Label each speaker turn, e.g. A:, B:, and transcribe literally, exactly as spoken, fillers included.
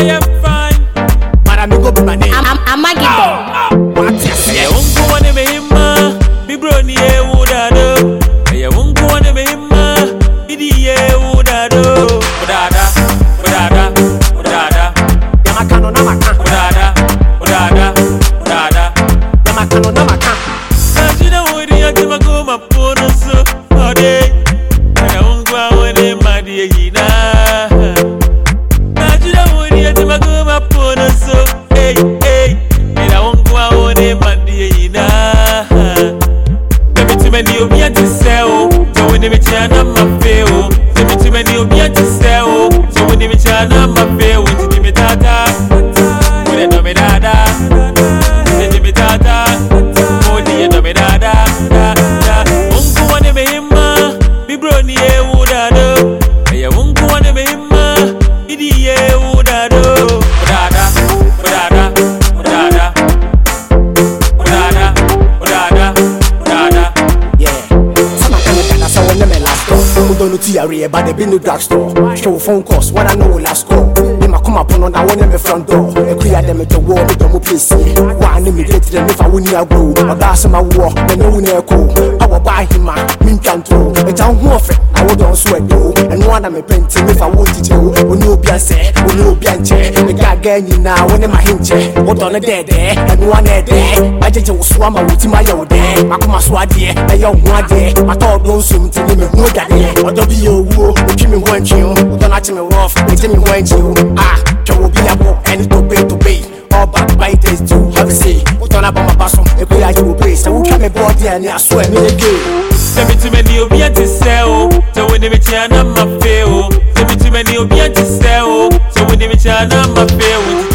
A: I am fine.
B: But I'm go be my name.
C: I'm I'm Maggie.
B: What you say?
A: I won't go on me himma. Be brony e woda do. I won't go on me himma. Idi e woda do. Odada, odada, odada.
B: Yamakano na maka.
A: Odada, odada, odada.
B: Yamakano na maka.
A: Najina wodi ati magoma pono so ode. I won't go on me madi yina. Najina wodi ati magoma pono so. Hey, hey. And I won't go on me madi yina. Let me tell you, be at the cell. So when they turn on my fail, let me tell you, be at the cell. So when they turn on my fail, when they me tata, when they do me dada, when they me tata, when they do me dada, da. Uncle wanna be him, be brony e woda do. Hey, uncle wanna be him, idi e woda do. Dada, dada, dada, dada, dada, dada.
B: Yeah. Some kind of dada so when me last call. Who don't know T R A but they be no drugstore. Show phone calls what I know last call. They ma come up on that one in the front door. E clear them to war me don't please see. One me get them if I win ya go. Or that's my war, me no ne echo. I will buy him a min control. E town ho fe. I would don't sweat though. And one of me painting if I want to do. When you be say, when you be che. Me got gang now when my hinche. What on a dead there and one there. I just was swam with my old day. I come a swadi, a young one day. I thought don't swim to me who got it. Or don't be your woo, give me one chill. Don't let me rough, let me one chill. Ah, can we be a book and to pay to pay. All back by this too, have a say. What on about my basso, a play I will pay. So who can me body and I swear me again.
A: Let me tell you, be at the cell. So when they turn on my fail, let me tell you, be at the cell. So when they turn on my fail.